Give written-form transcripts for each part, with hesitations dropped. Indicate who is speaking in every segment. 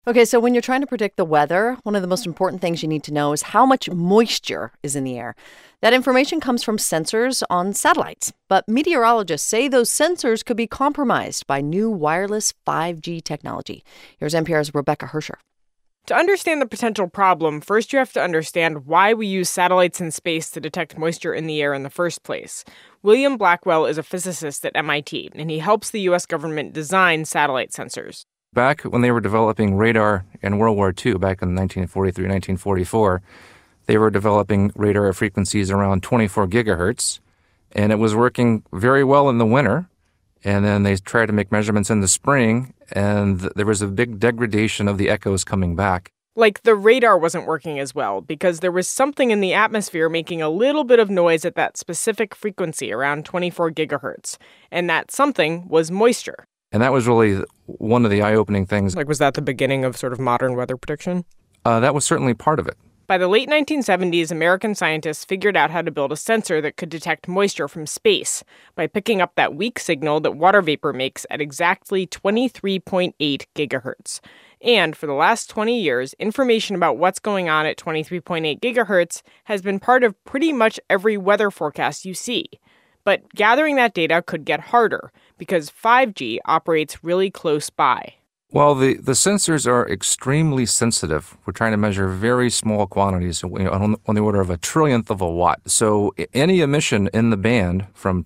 Speaker 1: Okay, so when you're trying to predict the weather, one of the most important things you need to know is how much moisture is in the air. That information comes from sensors on satellites, but meteorologists say those sensors could be compromised by new wireless 5G technology. Here's NPR's Rebecca Hersher.
Speaker 2: To understand the potential problem, first you have to understand why we use satellites in space to detect moisture in the air in the first place. William Blackwell is a physicist at MIT, and he helps the U.S. government design satellite sensors.
Speaker 3: Back when they were developing radar in World War II, back in 1943, 1944, they were developing radar at frequencies around 24 gigahertz, and it was working very well in the winter. And then they tried to make measurements in the spring, and there was a big degradation of the echoes coming back.
Speaker 2: Like the radar wasn't working as well because there was something in the atmosphere making a little bit of noise at that specific frequency, around 24 gigahertz. And that something was moisture.
Speaker 3: And that was really one of the eye-opening things.
Speaker 2: Like, was that the beginning of sort of modern weather prediction?
Speaker 3: That was certainly part of it.
Speaker 2: By the late 1970s, American scientists figured out how to build a sensor that could detect moisture from space by picking up that weak signal that water vapor makes at exactly 23.8 gigahertz. And for the last 20 years, information about what's going on at 23.8 gigahertz has been part of pretty much every weather forecast you see. But gathering that data could get harder because 5G operates really close by.
Speaker 3: Well, the sensors are extremely sensitive. We're trying to measure very small quantities, on the order of a trillionth of a watt. So any emission in the band from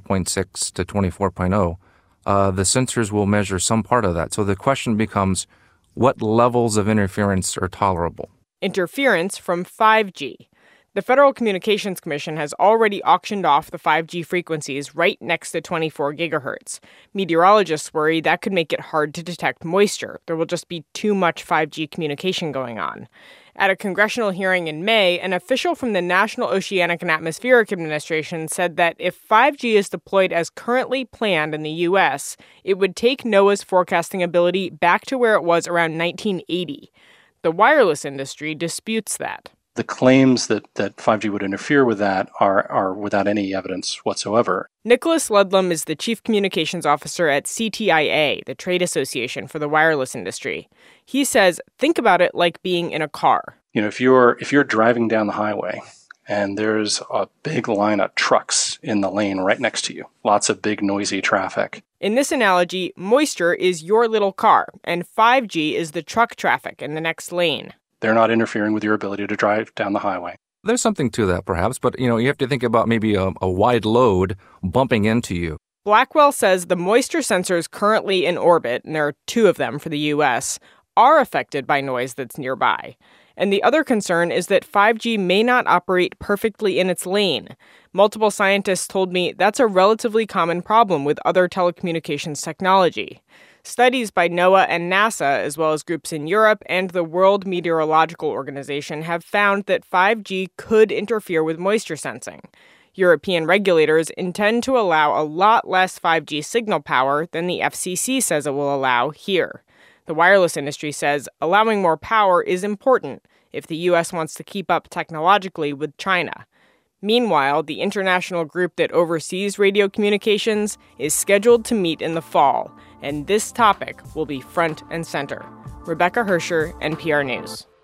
Speaker 3: 23.6 to 24.0, the sensors will measure some part of that. So the question becomes, what levels of interference are tolerable?
Speaker 2: Interference from 5G. The Federal Communications Commission has already auctioned off the 5G frequencies right next to 24 gigahertz. Meteorologists worry that could make it hard to detect moisture. There will just be too much 5G communication going on. At a congressional hearing in May, an official from the National Oceanic and Atmospheric Administration said that if 5G is deployed as currently planned in the U.S., it would take NOAA's forecasting ability back to where it was around 1980. The wireless industry disputes that.
Speaker 4: The claims that 5G would interfere with that are without any evidence whatsoever.
Speaker 2: Nicholas Ludlam is the chief communications officer at CTIA, the trade association for the wireless industry. He says, think about it like being in a car.
Speaker 4: If you're driving down the highway and there's a big line of trucks in the lane right next to you, lots of big noisy traffic.
Speaker 2: In this analogy, moisture is your little car, and 5G is the truck traffic in the next lane.
Speaker 4: They're not interfering with your ability to drive down the highway.
Speaker 3: There's something to that, perhaps, but you have to think about maybe a wide load bumping into you.
Speaker 2: Blackwell says the moisture sensors currently in orbit, and there are 2 of them for the U.S., are affected by noise that's nearby. And the other concern is that 5G may not operate perfectly in its lane. Multiple scientists told me that's a relatively common problem with other telecommunications technology. Studies by NOAA and NASA, as well as groups in Europe and the World Meteorological Organization, have found that 5G could interfere with moisture sensing. European regulators intend to allow a lot less 5G signal power than the FCC says it will allow here. The wireless industry says allowing more power is important if the U.S. wants to keep up technologically with China. Meanwhile, the international group that oversees radio communications is scheduled to meet in the fall, and this topic will be front and center. Rebecca Hersher, NPR News.